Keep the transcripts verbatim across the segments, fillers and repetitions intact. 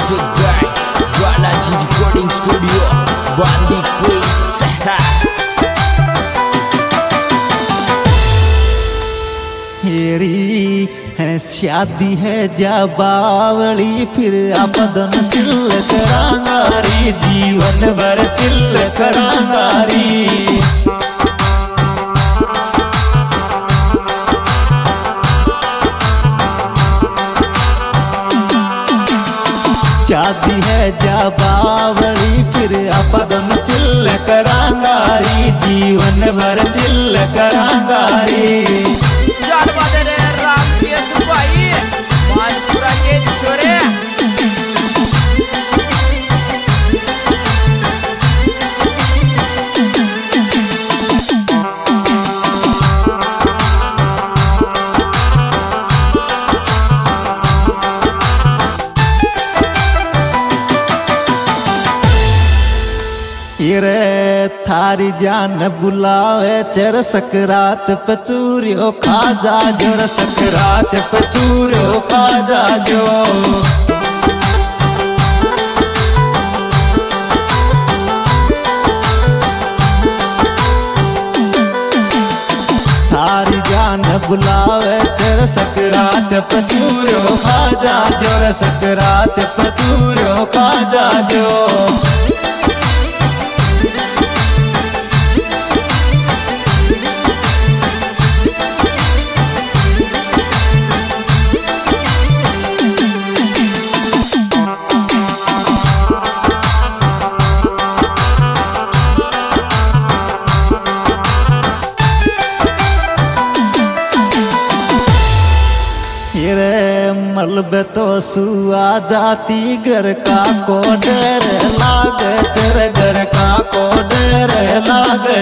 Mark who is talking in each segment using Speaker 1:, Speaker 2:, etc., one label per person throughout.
Speaker 1: Music by Balaji Recording Studio, Bandi Quiz.
Speaker 2: हेरी है शादी है जा बावली, फिर आपदन चिल्ल करांगारी, जीवन भर चिल्ल करांगारी। शादी है जा बावली, फिर आपदन चिल्ल करांगारी, जीवन भर चिल्ल करांगारी। रे थारी जान बुलावे चर सकरात पचूरियो खा जा जो, रे सकरात पचूरियो खा जा जो। थारी जान बुलावे चर सकरात पचूरियो खा जा जो, रे सकरात पचूरियो खा जा जो। मलबे तो सुआ जाती घर का को डर लागे, तेरे घर का को डर लागे।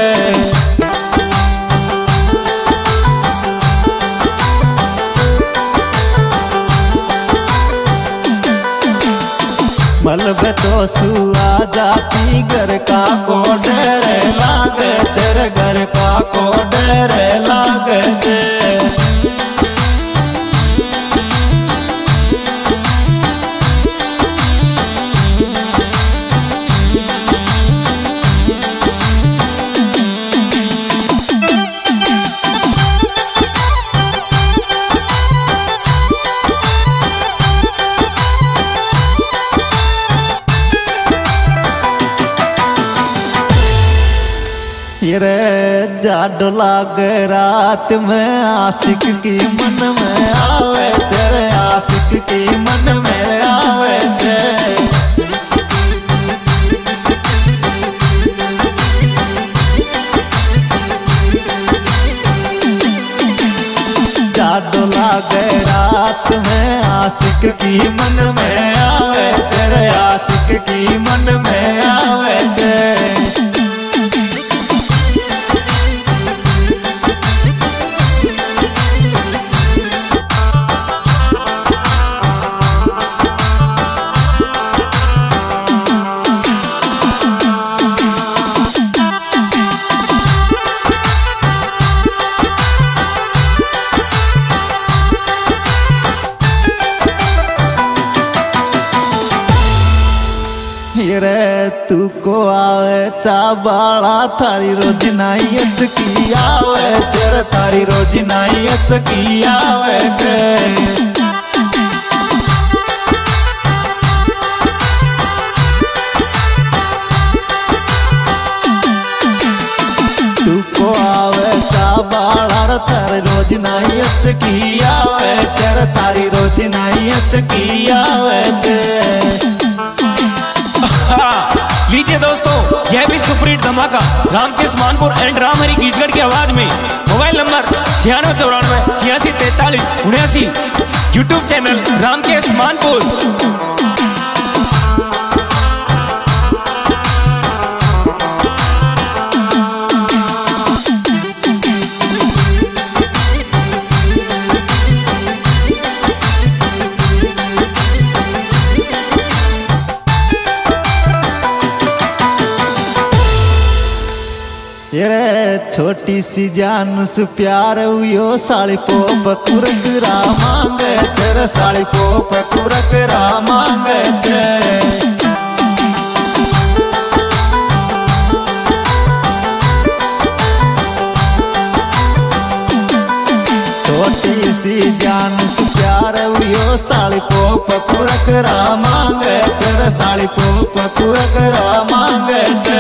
Speaker 2: मलबे तो सुआ जाती घर का को डर लागे, तेरे घर का को डर लागे। रे जाडो लागे रात में आशिक की मन में आवे, तेरे आशिक की मन में आवे। जाडो लागे रात में आशिक की मन में आवे, तेरे आशिक की मन में आवे। रे तू को आवे चाबाला, थारी रोज नाई अचकी आवे, तेरे थारी रोज नाई अचकी आवे। तू को आवे चाबाला, थारी रोज नाई अचकी आवे, तेरे थारी रोज नाई अचकी आवे।
Speaker 3: लीजिए दोस्तों, यह भी सुपरहिट धमाका रामकेश मानपुर एंड राम हरी गीजगढ़ की आवाज में। मोबाइल नंबर छियानवे चौरानवे छियासी तैतालीस उन्यासी। YouTube channel Ramkesh Manpur.
Speaker 2: रे छोटी सी जान से प्यार हुयो साली पोप कुरकरा मांगे तेरे साली पोप कुरकरा मांगे ते छोटी सी जान से प्यार हुयो साली पोप कुरकरा मांगे तेरे साली पोप कुरकरा मांगे ते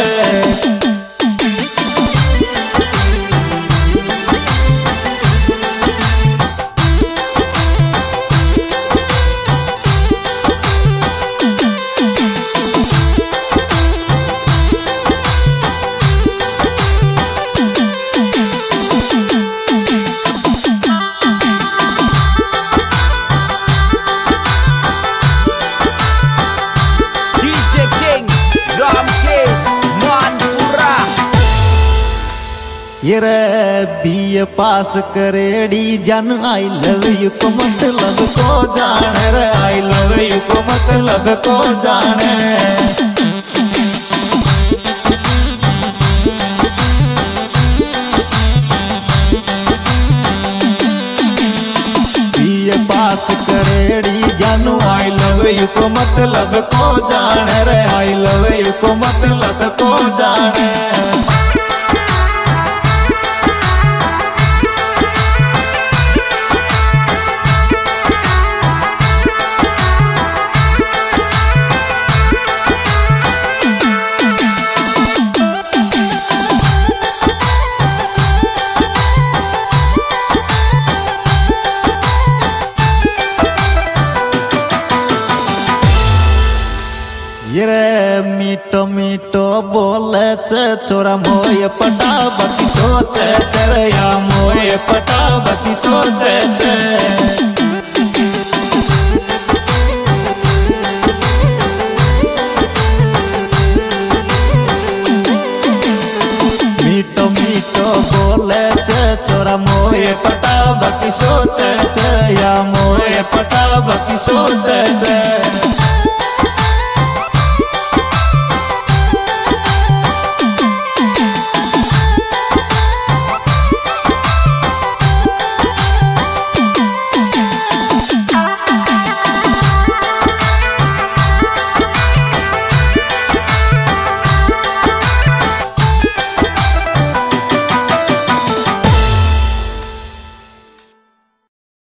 Speaker 2: ये रे बीए पास करेड़ी जन आई लव यू को मतलब को जाने रे आई लव यू को मतलब को जाने बीए पास करेड़ी जन आई लव यू को मतलब को जाने रे आई लव यू को मतलब को जाने ये रे मीठो मीठो बोले चे छोरा मोये पटा बाकी सोचे तेरे या मोये पटा बाकी सोचे चे मीठो मीठो बोले चे छोरा मोये पटा बाकी सोचे चे या मोये पटा बाकी सोचे चे